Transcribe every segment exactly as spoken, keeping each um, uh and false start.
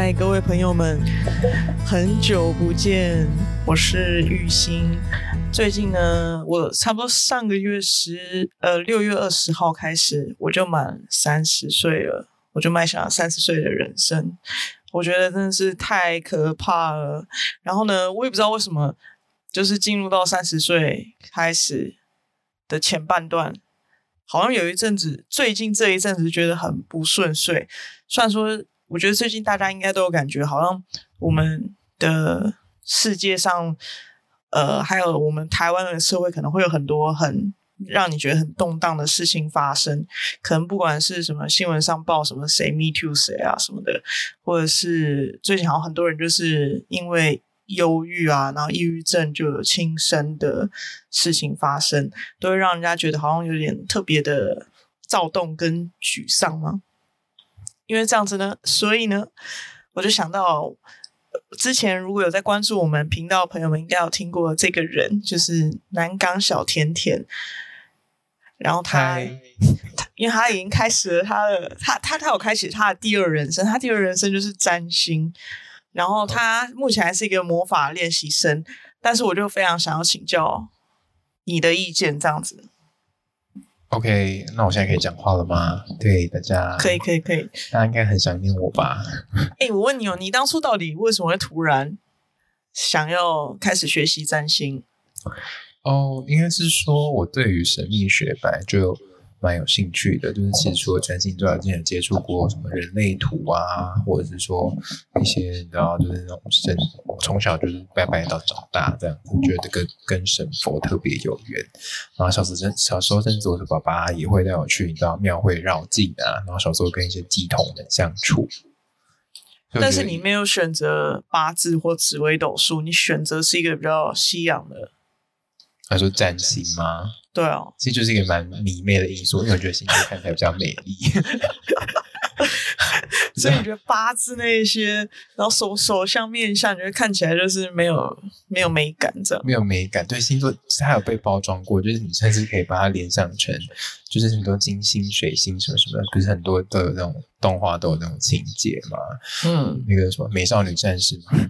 嗨，各位朋友们，很久不见，我是玉兴。最近呢，我差不多上个月十呃六月二十号开始，我就满三十岁了，我就迈向了三十岁的人生。我觉得真的是太可怕了。然后呢，我也不知道为什么，就是进入到三十岁开始的前半段，好像有一阵子，最近这一阵子觉得很不顺遂。虽然说，我觉得最近大家应该都有感觉，好像我们的世界上，呃，还有我们台湾的社会，可能会有很多很让你觉得很动荡的事情发生。可能不管是什么新闻上报什么谁 me too 谁啊什么的，或者是最近好像很多人就是因为忧郁啊，然后抑郁症就有轻生的事情发生，都会让人家觉得好像有点特别的躁动跟沮丧嘛。因为这样子呢，所以呢，我就想到之前如果有在关注我们频道的朋友们，应该有听过这个人，就是南港小甜甜。然后他，他因为他已经开始了他的，他他他有开启他的第二人生，他第二人生就是占星。然后他目前还是一个魔法练习生，但是我就非常想要请教你的意见，这样子。 OK， 那我现在可以讲话了吗？对大家， 可以可以可以， 大家应该很想念我吧？ 哎、欸，我问你哦，你当初到底为什么会突然想要开始学习占星？ 哦，应该是说我对于神秘学本来就蛮有兴趣的，就是其实除了占星之外，之前有接触过什么人类图啊，或者是说一些你知道，就是那种神，从小就是拜拜到长大这样子，觉得跟跟神佛特别有缘。然后小时候小时候甚至我的爸爸也会带我去你知道庙会绕境啊，然后小时候跟一些乩童们相处。 但是你没有选择八字或紫微斗数，你选择是一个比较西洋的。 他说占星吗？ 对啊， 其实就是一个蛮迷妹的因素，因为我觉得星座看起来比较美丽。 所以你觉得八字那一些，然后手手相面相，你觉得看起来就是没有没有美感这样？ 没有美感，对，星座它有被包装过，就是你甚至可以把它联想成，就是很多金星、水星什么什么，不是很多都有那种动画都有那种情节嘛？嗯，那个什么美少女战士嘛。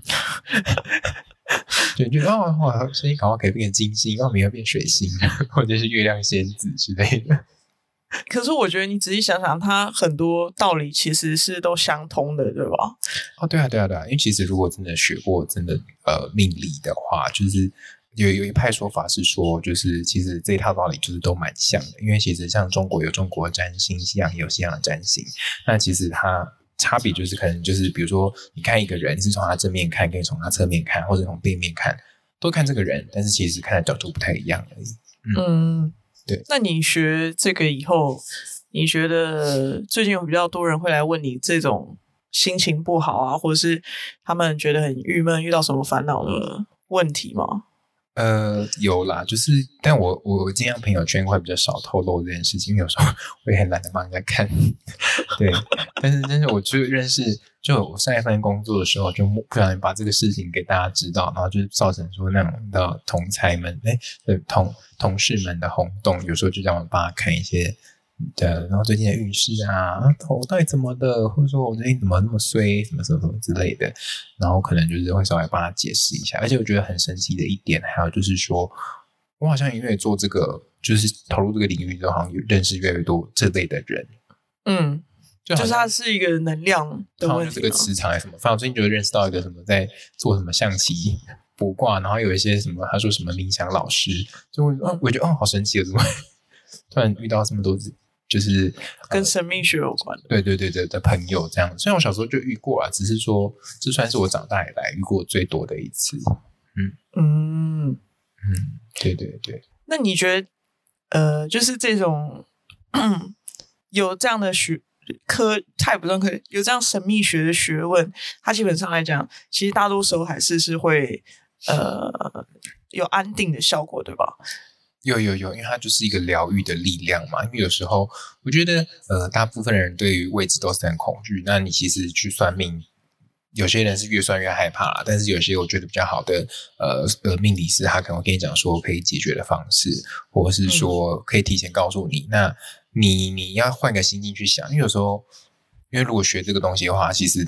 对，就哦，哇，声音搞不好可以变成金星，然后明天变水星，或者是月亮仙子之类的。 可是我觉得你仔细想想，它很多道理其实是都相通的，对吧？ 哦，对啊，对啊，对啊，因为其实如果真的学过真的呃命理的话，就是有有一派说法是说，就是其实这一套道理就是都蛮像的，因为其实像中国有中国的占星，西洋也有西洋的占星，那其实它差别就是可能就是比如说你看一个人是从他正面看，跟从他侧面看，或者从背面看，都看这个人，但是其实看的角度不太一样而已。嗯。嗯，对。 那你学这个以后，你觉得最近有比较多人会来问你这种心情不好啊，或者是他们觉得很郁闷，遇到什么烦恼的问题吗？ 呃，有啦，就是，但我我尽量朋友圈会比较少透露这件事情，因为有时候我也很懒得帮人家看，对。但是，但是我就认识，就我上一份工作的时候，就不小心把这个事情给大家知道，然后就造成说那种的同才们，哎，对，同同事们的轰动，有时候就让我帮他看一些。的，然后最近的运势啊，我到底怎么的，或者说我最近怎么那么衰，什么什么什么之类的，然后可能就是会稍微帮他解释一下。而且我觉得很神奇的一点，还有就是说，我好像因为做这个，就是投入这个领域之后，好像有认识越来越多这类的人。嗯， 就就是它是一个能量的问题， 这个磁场还是什么。反正我最近就认识到一个什么在做什么象棋卜卦，然后有一些什么，他说什么冥想老师，就我、嗯、我觉得哦，好神奇，怎么突然遇到这么多就是跟神秘学有关的、 呃、对对对对的朋友这样。虽然我小时候就遇过啦，只是说这算是我长大以来遇过最多的一次。嗯嗯嗯，对对对。 那你觉得呃就是这种有这样的学科，它也不算科，有这样神秘学的学问，它基本上来讲其实大多时候还是是会呃有安定的效果，对吧？ 有有有，因为它就是一个疗愈的力量嘛。因为有时候我觉得呃大部分人对于未知都是很恐惧，那你其实去算命，有些人是越算越害怕啦，但是有些我觉得比较好的呃呃命理师，他可能会跟你讲说可以解决的方式，或者是说可以提前告诉你、嗯、那你你要换个心境去想。因为有时候因为如果学这个东西的话，其实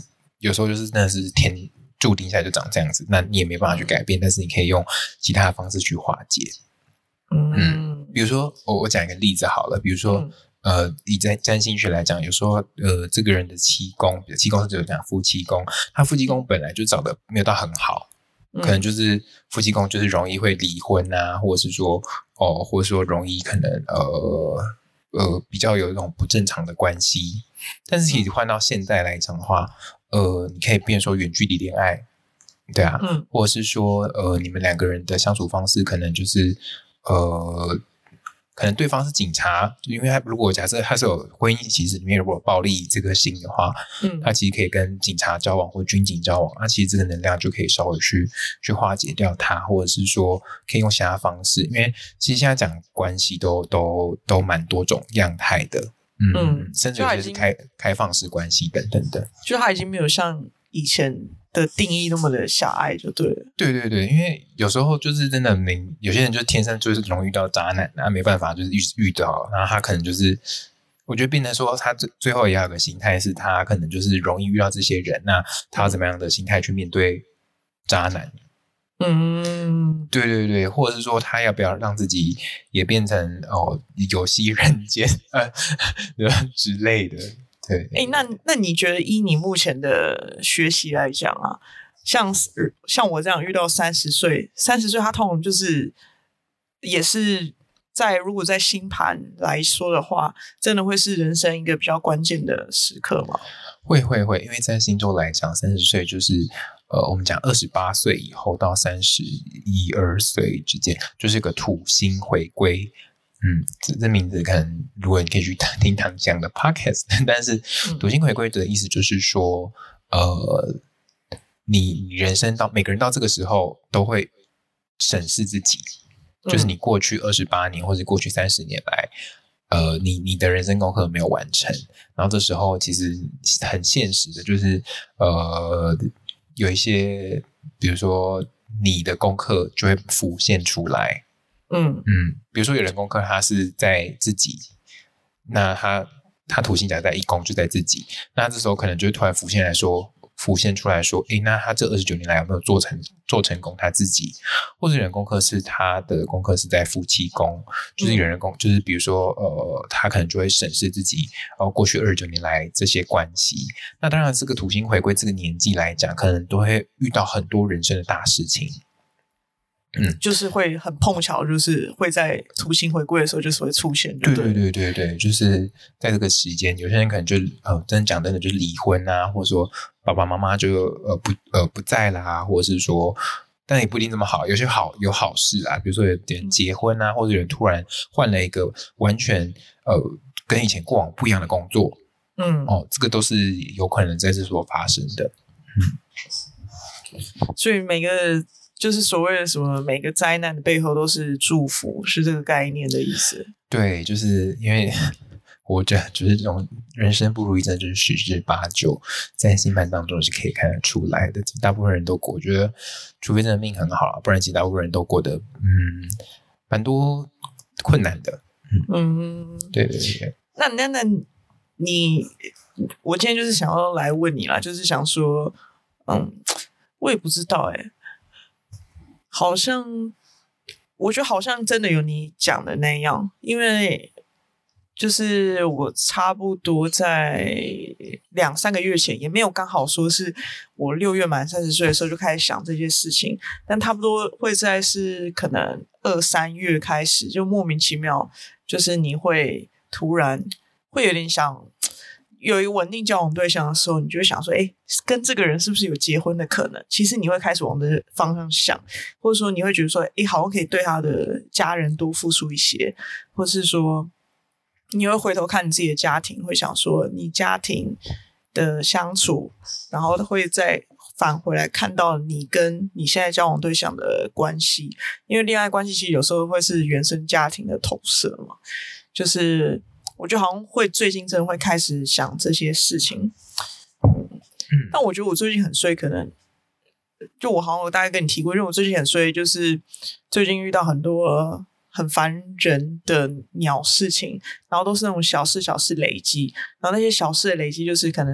有时候就是真的是天注定下来就长这样子，那你也没办法去改变，但是你可以用其他的方式去化解。嗯，嗯比如说我我讲一个例子好了，比如说、嗯、呃，以在占星学来讲，有时候呃，这个人的七宫，七宫是只有讲夫妻宫，他夫妻宫本来就找的没有到很好。可能就是夫妻宫就是容易会离婚啊，或者是说哦，或者说容易可能呃呃比较有一种不正常的关系。但是其实换到现在来讲的话，呃，你可以变成说远距离恋爱，对啊，嗯，或者是说呃你们两个人的相处方式可能就是呃。可能对方是警察，因为他如果假设他是有婚姻其实里面如果有暴力这个性的话，嗯，他其实可以跟警察交往或军警交往，那其实这个能量就可以稍微去去化解掉它，或者是说可以用其他方式，因为其实现在讲关系都都都蛮多种样态的，嗯，嗯甚至有些是开开放式关系等等的， 就他已经没有像以前的定义那么的狭隘就对了。 对对对，因为有时候就是真的没有些人就天生就是容易遇到渣男，然后没办法就是遇遇到，然后他可能就是我觉得变成说他最最后也要有个心态是他可能就是容易遇到这些人，那他要怎么样的心态去面对渣男。嗯，对对对，或者是说他要不要让自己也变成哦游戏人间呃之类的。对， 哎，那那你觉得依你目前的学习来讲啊，像像我这样遇到三十岁，三十岁他通常就是也是在如果在星盘来说的话，真的会是人生一个比较关键的时刻吗？ 会会会，因为在星座来讲，三十岁就是呃，我们讲二十八岁以后到三十一二岁之间，就是个土星回归。嗯，这这名字可能如果你可以去听他们讲的 podcast， 但是土星回归的意思就是说，呃，你你人生到每个人到这个时候都会审视自己，就是你过去二十八年或者过去三十年来，呃，你你的人生功课没有完成，然后这时候其实很现实的，就是呃，有一些比如说你的功课就会浮现出来。嗯嗯，比如说有人功课他是在自己，那他他土星假在一宫就在自己，那这时候可能就会突然浮现来说，浮现出来说，诶，那他这二十九年来有没有做成做成功他自己？或者有人功课是他的功课是在夫妻宫，就是有人功，就是比如说呃，他可能就会审视自己，呃，过去二十九年来这些关系。那当然，这个土星回归这个年纪来讲，可能都会遇到很多人生的大事情。 嗯，就是会很碰巧，就是会在土星回归的时候就是会出现。 对对对对对，就是在这个时间，有些人可能就呃，真的讲真的就是离婚啊，或者说爸爸妈妈就呃不呃不在啦，或者是说，但也不一定这么好，有些好有好事啊，比如说有人结婚啊，或者有人突然换了一个完全呃跟以前过往不一样的工作，嗯，哦，这个都是有可能在这所发生的。 嗯，所以每个。就是所谓的什么每个灾难的背后都是祝福，是这个概念的意思。 对，就是因为活着就是这种人生不如意，真的就是十之八九，在星盘当中是可以看得出来的。大部分人都过，我觉得除非真的命很好，不然其实大部分人都过得嗯蛮多困难的。嗯，嗯对对对。 那那那你，我今天就是想要来问你啦，就是想说，嗯，我也不知道哎、欸。好像我觉得好像真的有你讲的那样，因为就是我差不多在两三个月前，也没有刚好说是我六月满三十岁的时候就开始想这些事情，但差不多会在是可能二三月开始，就莫名其妙，就是你会突然会有点想有一个稳定交往对象的时候，你就会想说，哎，跟这个人是不是有结婚的可能？其实你会开始往这个方向想，或者说你会觉得说，哎，好像可以对他的家人多付出一些，或是说你会回头看你自己的家庭，会想说你家庭的相处，然后会再返回来看到你跟你现在交往对象的关系，因為恋愛關係其實有時候會是原生家庭的投射嘛，就是我覺得好像會最近真的會開始想這些事情。嗯，但我覺得我最近很衰，可能就我好像我大概跟你提過，因為我最近很衰，就是最近遇到很多很煩人的鳥事情，然後都是那種小事小事累積，然後那些小事的累積就是可能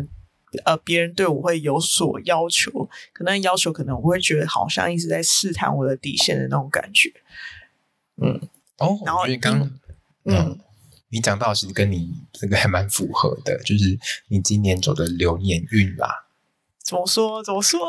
呃别人对我会有所要求，可能要求可能我会觉得好像一直在试探我的底线的那种感觉。嗯， 哦， 然后我觉得刚嗯。 嗯你讲到其实跟你这个还蛮符合的，就是你今年走的流年运啦。 怎么说？怎么说？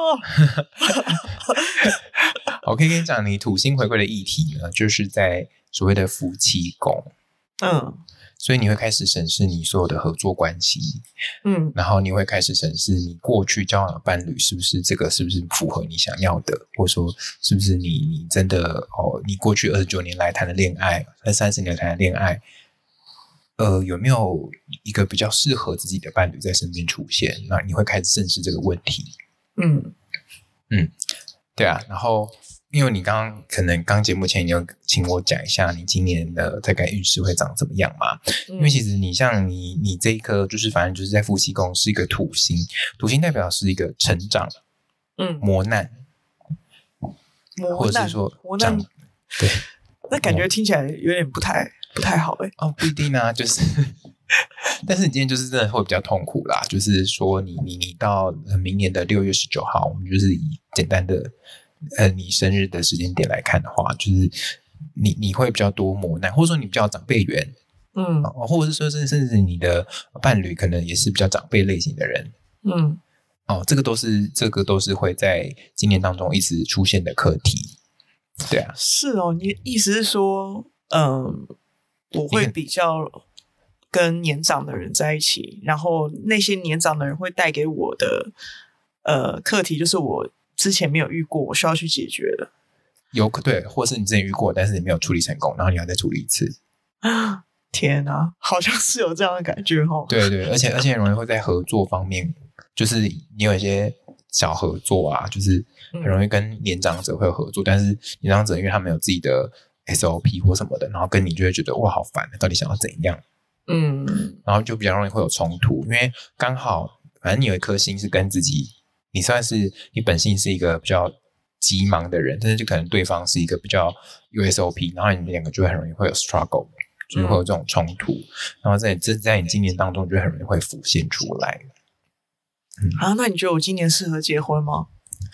我可以跟你讲，你土星回归的议题呢，就是在所谓的夫妻宫。 嗯， 所以你会开始审视你所有的合作关系， 嗯， 然后你会开始审视你过去交往的伴侣是不是这个是不是符合你想要的，或者说是不是你你真的哦，你过去二十九年来谈的恋爱，三十年谈的恋爱。呃，有没有一个比较适合自己的伴侣在身边出现？那你会开始正视这个问题。 嗯嗯，对啊。然后，因为你刚刚可能刚节目前你有请我讲一下你今年的大概运势会长怎么样嘛？ 嗯、 因为其实你像你你这一颗就是反正就是在夫妻宫是一个土星，土星代表是一个成长， 嗯， 磨难， 磨难， 或者是说磨难， 对， 那感觉听起来有点不太。不太好哎、 欸，哦，不一定啊，就是，但是你今天就是真的会比较痛苦啦。就是说你，你你到明年的六月十九号，我们就是以简单的呃你生日的时间点来看的话，就是你你会比较多磨难，或者说你比较长辈缘， 嗯， 哦、或者是说甚甚至你的伴侣可能也是比较长辈类型的人， 嗯， 哦，这个都是这个都是会在今年当中一直出现的课题，对啊， 是哦，你意思是说，嗯。我会比较跟年长的人在一起，然后那些年长的人会带给我的呃课题，就是我之前没有遇过，我需要去解决的。 有对，或是你之前遇过，但是你没有处理成功，然后你要再处理一次。 天啊，好像是有这样的感觉哦。 对对，而且而且容易会在合作方面，就是你有一些小合作啊，就是很容易跟年长者会有合作，嗯、但是年长者因为他们有自己的S O P 或什么的，然后跟你就会觉得哇好烦，到底想要怎样？嗯，然后就比较容易会有冲突，因为刚好反正你有一颗心是跟自己，你算是你本性是一个比较急忙的人，但是就可能对方是一个比较有 S O P， 然后你们两个就会很容易会有 struggle， 就是会有这种冲突，嗯、然后在这在你今年当中就很容易会浮现出来。 嗯、啊，那你觉得我今年适合结婚吗？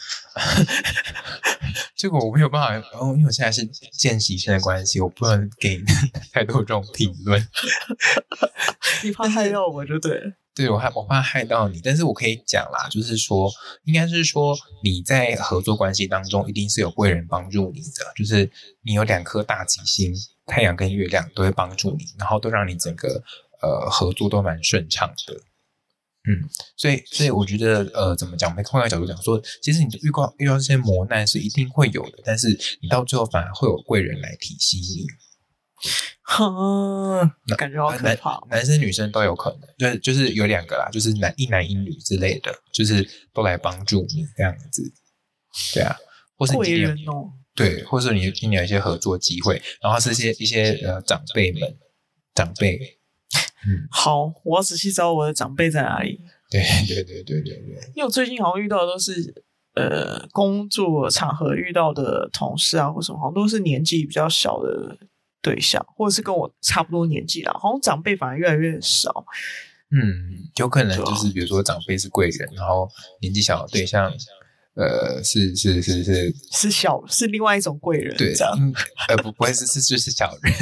这个我没有办法，哦，因为我现在是见习生的关系，我不能给太多这种评论。 你怕害到我就对了。 对，我害我怕害到你，但是我可以讲啦，就是说，应该是说你在合作关系当中，一定是有贵人帮助你的，就是你有两颗大吉星，太阳跟月亮都会帮助你，然后都让你整个呃合作都蛮顺畅的。嗯，所以所以我觉得呃，怎么讲？我们换个角度讲说，其实你遇到遇到这些磨难是一定会有的，但是你到最后反而会有贵人来提携你。 嗯，感觉好可怕、哦男。男生女生都有可能，就是就是有两个啦，就是男一男一女之类的，就是都来帮助你这样子。对啊，或是你贵人哦， 对，或是你今年有一些合作机会，然后是一些一些呃长辈们长辈。 嗯，好，我要仔细找我的长辈在哪里。 对对对对对对， 因为我最近好像遇到的都是呃工作场合遇到的同事啊，或什么，好像都是年纪比较小的对象，或者是跟我差不多年纪啦，好像长辈反而越来越少。 嗯，有可能就是比如说长辈是贵人，然后年纪小的对象，呃，是是是是是小是另外一种贵人， 对， 这样呃不不会是是就是小人。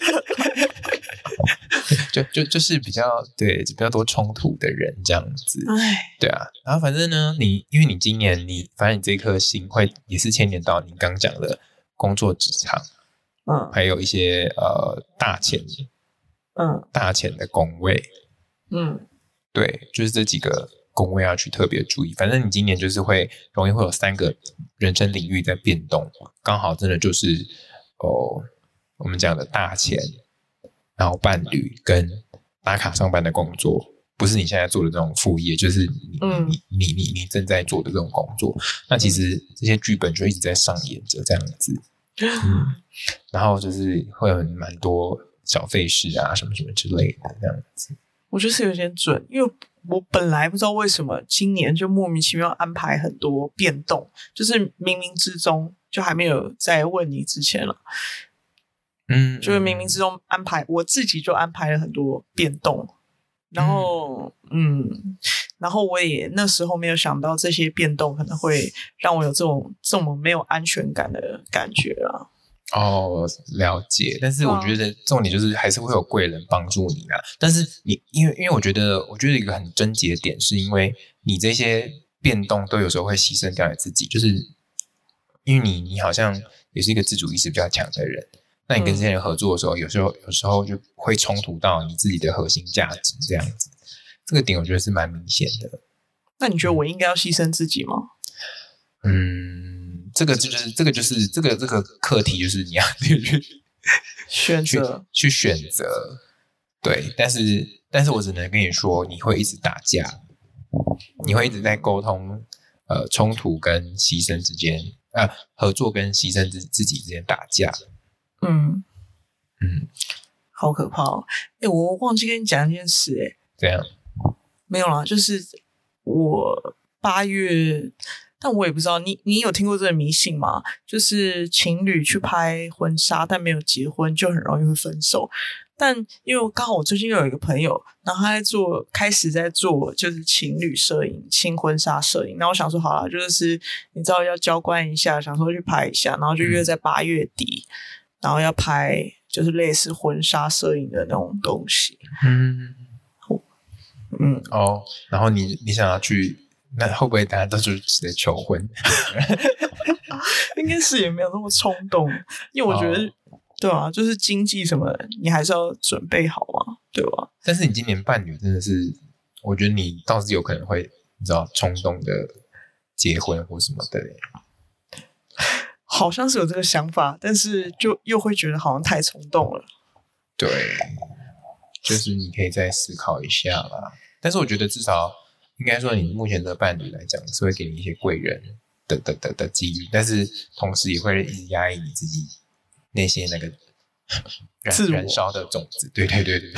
就就就是比较对比较多冲突的人这样子，对啊，然后反正呢，你因为你今年你反正你这颗星会也是牵连到你刚讲的工作职场，嗯，还有一些呃大钱，嗯，大钱的宫位，嗯，对，就是这几个宫位要去特别注意。反正你今年就是会容易会有三个人生领域在变动，刚好真的就是哦我们讲的大钱。然后伴侣跟打卡上班的工作，不是你现在做的这种副业，就是你、嗯、你你你你正在做的这种工作。那其实这些剧本就一直在上演着这样子，嗯，然后就是会有蛮多小费事啊，什么什么之类的这样子。 我觉得是有点准，因为我本来不知道为什么今年就莫名其妙安排很多变动，就是冥冥之中就还没有在问你之前了。嗯，就是冥冥之中安排，我自己就安排了很多变动，然后嗯， 然后我也那时候没有想到这些变动可能会让我有这种这么没有安全感的感觉啊。 哦，了解。但是我觉得重点就是还是会有贵人帮助你啦。但是你因为因为我觉得我觉得一个很症结点是因为你这些变动都有时候会牺牲掉你自己，就是因为你你好像也是一个自主意识比较强的人，那你跟这些人合作的时候，嗯、有时候有时候就会冲突到你自己的核心价值这样子。这个点我觉得是蛮明显的。 那你觉得我应该要牺牲自己吗？ 嗯，这个就是这个就是这个这个课题就是你要去选择去选择，对，但是但是我只能跟你说，你会一直打架，你会一直在沟通呃冲突跟牺牲之间，呃合作跟牺牲自自己之间打架。 嗯嗯， 好可怕哦！哎，我忘记跟你讲一件事，哎， 怎样？ 没有啦，就是我八月。但我也不知道，你你有听过这个迷信吗？就是情侣去拍婚纱，但没有结婚，就很容易会分手。但因为刚好我最近有一个朋友，然后他在做，开始在做就是情侣摄影、轻婚纱摄影。然后我想说，好啦，就是你知道要交关一下，想说去拍一下，然后就约在八月底，嗯、然后要拍就是类似婚纱摄影的那种东西。 嗯嗯哦，然后你你想要去。那会不会大家都是直接求婚？ 应该是也没有那么冲动，因为我觉得、哦、对啊，就是经济什么的你还是要准备好啊，对吧？ 但是你今年伴侣真的是，我觉得你倒是有可能会你知道冲动的结婚或什么的， 好像是有这个想法，但是就又会觉得好像太冲动了。 对，就是你可以再思考一下啦。但是我觉得至少应该说你目前的伴侣来讲是会给你一些贵人的的的的机遇，但是同时也会一直压抑你自己内心那个燃燃烧的种子。对对对对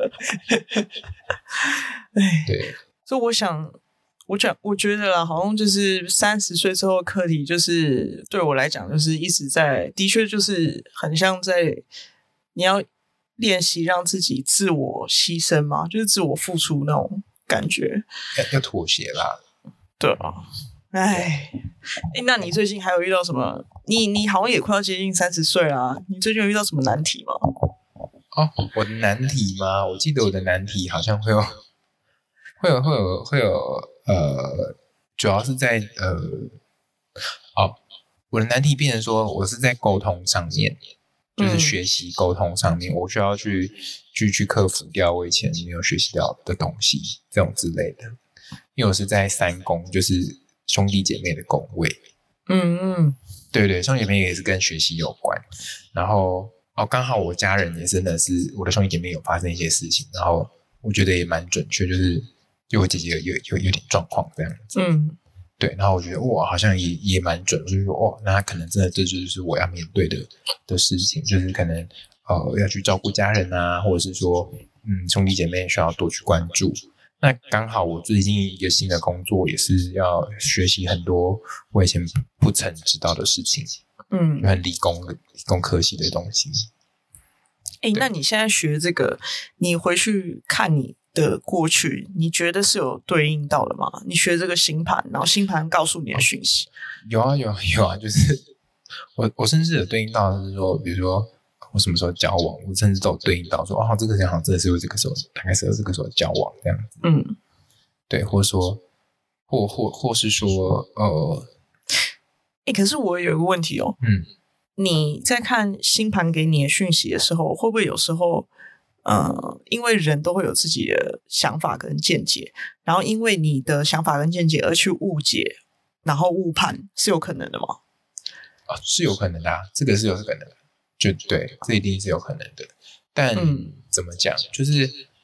对。 所以我想我讲我觉得啦，好像就是三十岁之后的课题，就是对我来讲就是一直在，的确就是很像在你要练习让自己自我牺牲嘛，就是自我付出那种感觉， 要妥协啦。 对啊，哎，那你最近还有遇到什么？你你好像也快要接近三十岁啦，你最近有遇到什么难题吗？ 哦，我的难题吗？我记得我的难题好像会有，会有，会有，会有，呃，主要是在呃，哦，我的难题变成说，我是在沟通上面。就是学习沟通上面，嗯、我需要去去去克服掉我以前没有学习到的东西，这种之类的。因为我是在三宫，就是兄弟姐妹的宫位。嗯嗯，对对，兄弟姐妹也是跟学习有关。然后哦，刚好我家人也真的是我的兄弟姐妹有发生一些事情，然后我觉得也蛮准确，就是就我姐姐有有有有点状况这样子。嗯。对，然后我觉得哇，好像也也蛮准，我就说哦，那可能真的这就是我要面对的的事情，就是可能呃要去照顾家人啊，或者是说嗯兄弟姐妹需要多去关注。那刚好我最近一个新的工作也是要学习很多我以前不曾知道的事情，嗯，很理工的理工科系的东西。 哎，那你现在学这个，你回去看你的过去，你觉得是有对应到的吗？你学这个星盘，然后星盘告诉你的讯息。 有啊有啊有啊，就是我我甚至有对应到的是说，比如说我什么时候交往，我甚至都有对应到说，哦，这个人好像真的是会这个时候，大概是这个时候交往这样子。嗯，对，或者说，或或或是说，呃， 哎，可是我有一个问题哦，嗯，你在看星盘给你的讯息的时候，会不会有时候？呃，因为人都会有自己的想法跟见解，然后因为你的想法跟见解而去误解，然后误判，是有可能的吗？ 哦，是有可能的、啊，这个是有可能的，就对，这一定是有可能的。但、嗯、怎么讲，就是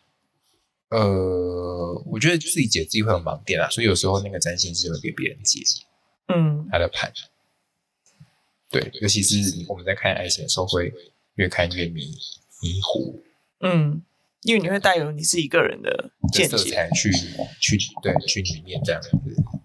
呃，我觉得自己解自己会有盲点啊，所以有时候那个占星师会给别人解，嗯，他的盘，对，尤其是我们在看爱情的时候，会越看越迷迷糊。 嗯，因为你会带有你自己个人的见解色彩去去对去里面这样子。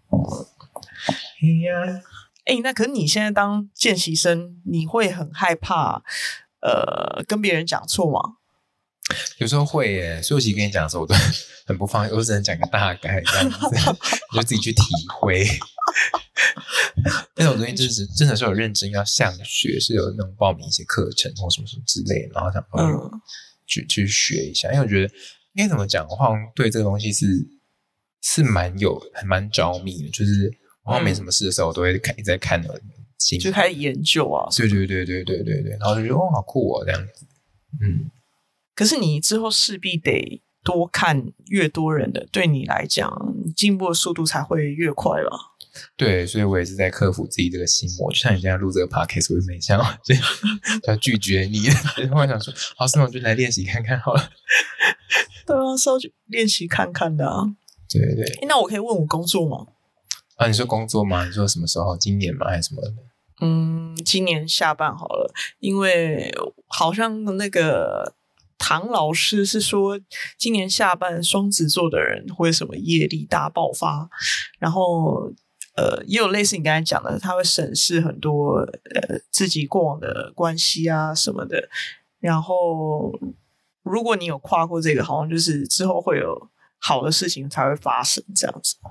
哎、欸，那可是你现在当见习生，你会很害怕呃跟别人讲错吗？ 有时候会耶，所以我其实跟你讲的时候，我都很不放心，我只能讲个大概这样子，你就自己去体会。但是我最近就是真的是有认真要向学，是有那种报名一些课程或什么什么之类的，然后想嗯去去学一下，因为我觉得应该怎么讲，我好像对这个东西是是蛮有很蛮着迷的，就是我好像没什么事的时候，我都会看一直在看的， 就开始研究啊。 对对对对对对对，然后就觉得哦好酷哦这样子，嗯。 可是你之后势必得多看越多人的，对你来讲，你进步的速度才会越快吧？ 对，所以我也是在克服自己这个心魔。就像你现在录这个 podcast， 我就没想就要拒绝你，然后我想说，好，那我就来练习看看好了。 对啊，是要去练习看看的啊。 对对对。 那我可以问我工作吗？ 啊，你说工作吗？你说什么时候？今年吗？还是什么的？ 嗯，今年下半好了，因为好像那个。唐老师是说，今年下半双子座的人会什么业力大爆发，然后呃，也有类似你刚才讲的，他会审视很多呃自己过往的关系啊什么的，然后如果你有跨过这个，好像就是之后会有好的事情才会发生这样子。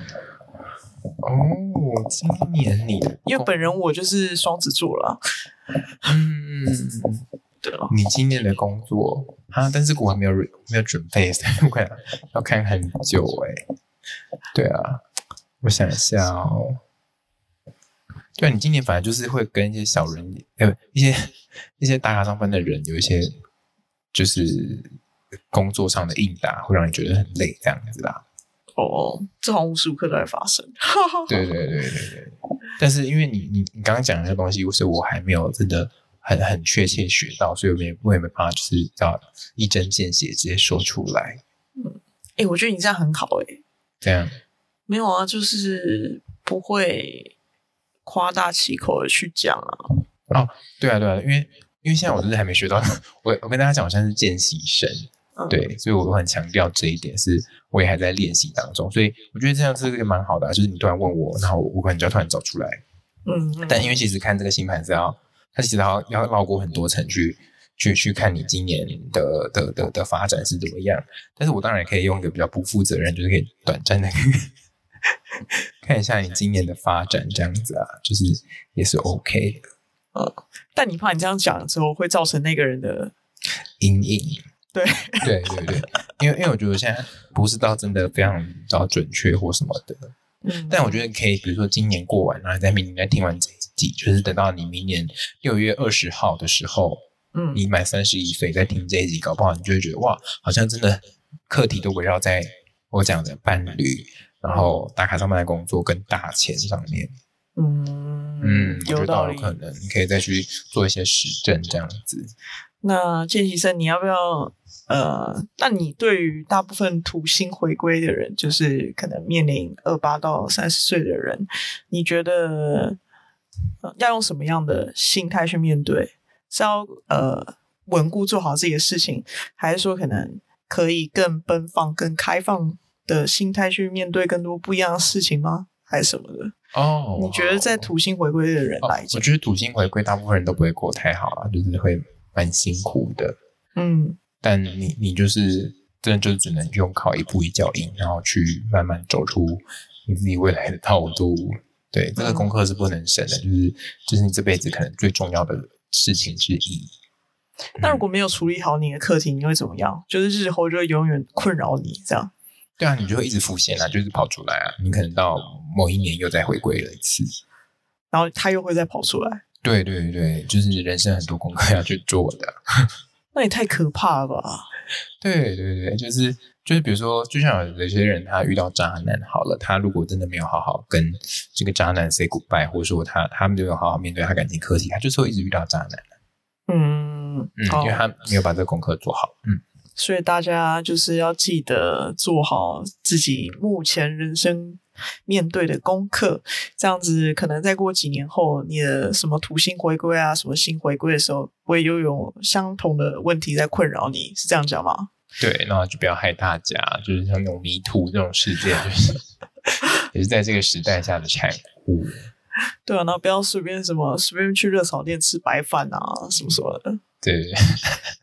哦，今年你因为本人我就是双子座啦。 嗯。你今年的工作啊，但是我还没有没有准备，我可能要看很久哎。对啊，我想一下哦。对啊，你今年反正就是会跟一些小人，呃，一些一些打卡上班的人有一些就是工作上的应答，会让你觉得很累这样子啦。 哦，这好像无时无刻都在发生。 对对对对对。但是因为你你你刚刚讲的那个东西，是我还没有真的。很很确切学到，所以我也我也没办法，就是要一针见血直接说出来。 嗯，哎、欸，我觉得你这样很好哎、欸。 这样没有啊，就是不会夸大其口的去讲啊。 哦，对啊，对啊，因为因为现在我真的还没学到，我我跟大家讲，我现在是见习生，嗯、对，所以我很强调这一点，是我也还在练习当中，所以我觉得这样是个蛮好的、啊，就是你突然问我，然后我可能就要突然找出来。嗯，嗯但因为其实看这个星盘是要。他其实要要绕过很多层去去去看你今年的的的的发展是怎么样，但是我当然也可以用一个比较不负责任，就是可以短暂的看一下你今年的发展这样子啊，就是也是 OK 的。 嗯，但你怕你这样讲之后会造成那个人的阴影。 对对对对，因为因为我觉得现在不是到真的非常比较准确或什么的。嗯，但我觉得可以，比如说今年过完，然后在明年再听完这一集，就是等到你明年六月二十号的时候，嗯，你满三十一岁再听这一集，搞不好你就会觉得哇，好像真的课题都围绕在我讲的伴侣，然后打卡上班的工作跟大钱上面。嗯嗯，我觉得倒有可能，你可以再去做一些实证这样子。 那见习生，你要不要？呃，那你对于大部分土星回归的人，就是可能面临二八到三十岁的人，你觉得、呃、要用什么样的心态去面对？是要呃稳固做好自己的事情，还是说可能可以更奔放、更开放的心态去面对更多不一样的事情吗？还是什么的？哦，你觉得在土星回归的人来讲、 哦，我觉得土星回归大部分人都不会过太好啊，就是会蛮辛苦的。嗯。但你你就是真的就只能用靠一步一脚印，然后去慢慢走出你自己未来的道路。对，这个功课是不能省的，就是就是你这辈子可能最重要的事情之一。 那如果没有处理好你的课题，你会怎么样？就是日后就会永远困扰你这样。 对啊，你就会一直浮现啊，就是跑出来啊。你可能到某一年又再回归了一次， 然后他又会再跑出来。 对对对，就是人生很多功课要去做的。 那也太可怕了吧！ 对对对，就是就是，比如说，就像有些人他遇到渣男，好了，他如果真的没有好好跟这个渣男 say goodbye， 或者说他他没有好好面对他感情课题，他就是会一直遇到渣男。嗯嗯，因为他没有把这个功课做好。嗯， 所以大家就是要记得做好自己目前人生面对的功课，这样子可能再过几年后，你的什么土星回归啊，什么星回归的时候，不会又有相同的问题在困扰你，是这样讲吗？ 对，那就不要害大家，就是像那种迷途这种事件，就是也是在这个时代下的产物。 对啊，然后不要随便什么随便去热炒店吃白饭啊，什么什么的。 对，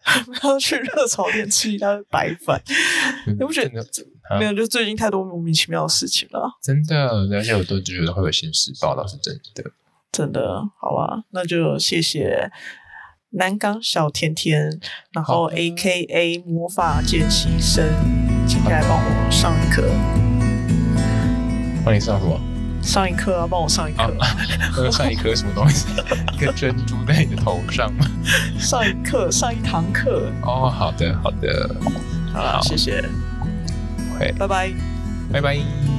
要去热炒店吃一大堆白饭，你不觉得？没有，就最近太多莫名其妙的事情了。 真的，而且我都觉得会有现实报道是真的。 真的，好啊，那就谢谢南港小甜甜，然后 A K A 魔法见习生，今天来帮我上一课。 帮你上什么？ 上一课啊，帮我上一课。 啊、上一课什么东西？一个珍珠在你的头上吗？ 上一课，上一堂课。 哦，好的，好的。 好了，谢谢。 拜拜拜， 拜拜。